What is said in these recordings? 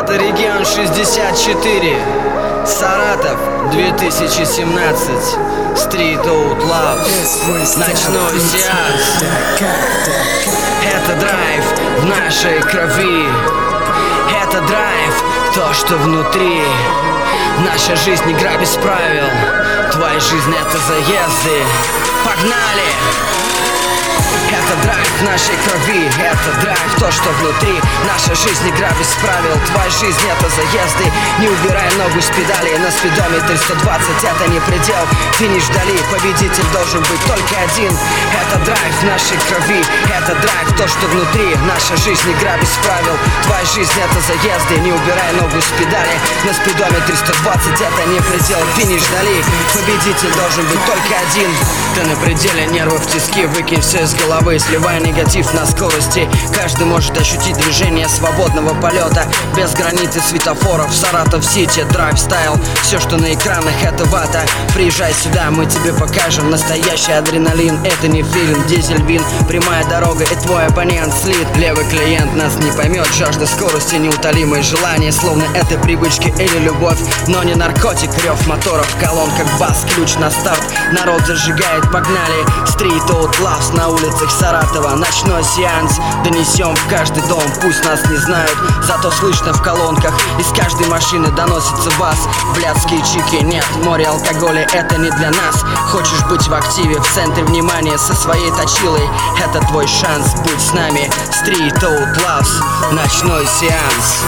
Это регион 64, Саратов, 2017. Street Outlaws, ночной сеанс. Это драйв в нашей крови. Это драйв, то, что внутри. Наша жизнь игра без правил. Твоя жизнь это заезды. Погнали! Это драйв в нашей крови, это драйв, то, что внутри. Наша жизнь игра без правил, твоя жизнь это заезды. Не убирай ногу с педали, на спидометре 120, это не предел. Финиш вдали, победитель должен быть только один. Это драйв в нашей крови, это драйв, то, что внутри. Наша жизнь игра без правил, твоя жизнь это заезды. Не убирай ногу с педали, на спидометре 120, это не предел. Финиш вдали, победитель должен быть только один. Ты на пределе, нервы в тиски, выкинь все из головы, сливая негатив на скорости. Каждый может ощутить движение свободного полета без границы светофоров. Саратов-Сити, драйв-стайл, все, что на экранах, это вата. Приезжай сюда, мы тебе покажем настоящий адреналин. Это не фильм, дизель-вин, прямая дорога и твой оппонент слит. Левый клиент нас не поймет, жажда скорости, неутолимое желание, словно это привычки или любовь, но не наркотик. Рев моторов в колонках, бас, ключ на старт. Народ зажигает, погнали. Street Outlaws на улицах Саратова, ночной сеанс. Донесем в каждый дом, пусть нас не знают, зато слышно в колонках. Из каждой машины доносится бас. Блядские чики, нет, море алкоголя, это не для нас. Хочешь быть в активе, в центре внимания со своей точилой, это твой шанс, будь с нами. Street Outlaws, ночной сеанс.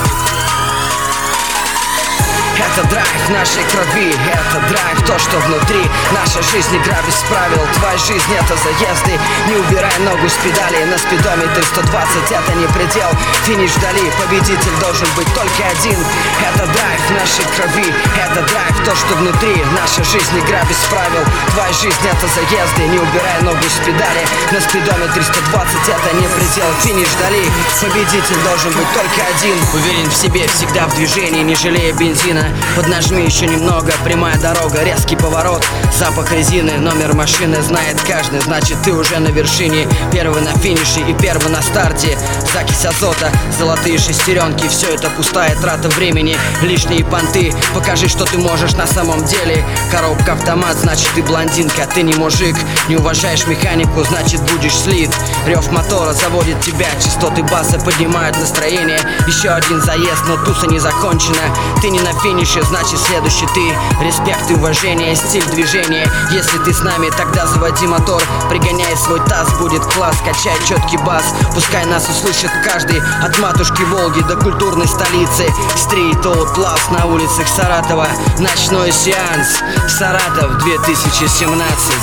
Это драйв в нашей крови, это драйв, то, что внутри. Наша жизнь игра без правил, твоя жизнь это заезды. Не убирай ногу с педали, на спидометре 120, это не предел. Финиш вдали, победитель должен быть только один. Это драйв в нашей крови, это драйв, то, что внутри. Наша жизнь игра без правил, твоя жизнь это заезды. Не убирай ногу с педали, на спидометре 120, это не предел. Финиш вдали, победитель должен быть только один. Уверен в себе, всегда в движении, не жалея бензина. Поднажми еще немного, прямая дорога, резкий поворот, запах резины, номер машины знает каждый, значит ты уже на вершине. Первый на финише и первый на старте. Закись азота, золотые шестеренки, все это пустая трата времени, лишние понты. Покажи, что ты можешь на самом деле. Коробка автомат, значит ты блондинка, ты не мужик. Не уважаешь механику, значит будешь слит. Рев мотора заводит тебя, частоты баса поднимают настроение. Еще один заезд, но туса не закончена. Ты не на финише, значит следующий ты. Респект и уважение, стиль движения. Если ты с нами, тогда заводи мотор. Пригоняй свой таз, будет класс, качай четкий бас. Пускай нас услышит каждый, от матушки Волги до культурной столицы. Street Outlaws на улицах Саратова, ночной сеанс. Саратов 2017.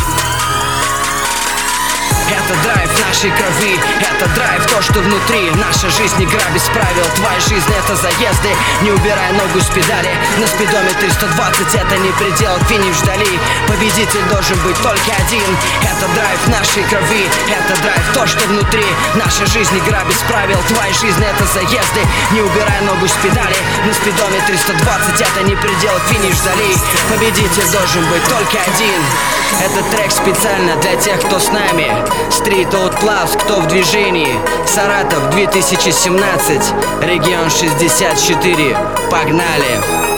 Это драйв в нашей крови, это драйв, то, что внутри. Наша жизнь игра без правил, твоя жизнь это заезды. Не убирай ногу с педали, на спидометре 120, это не предел. Финиш вдали, победитель должен быть только один. Это драйв в нашей крови, это драйв, то, что внутри. Наша жизнь игра без правил, твоя жизнь это заезды. Не убирай ногу с педали, на спидометре 120, это не предел. Финиш вдали, победитель должен быть только один. Этот трек специально для тех, кто с нами. Street Outlaws, кто в движении. Саратов 2017, регион 64. Погнали!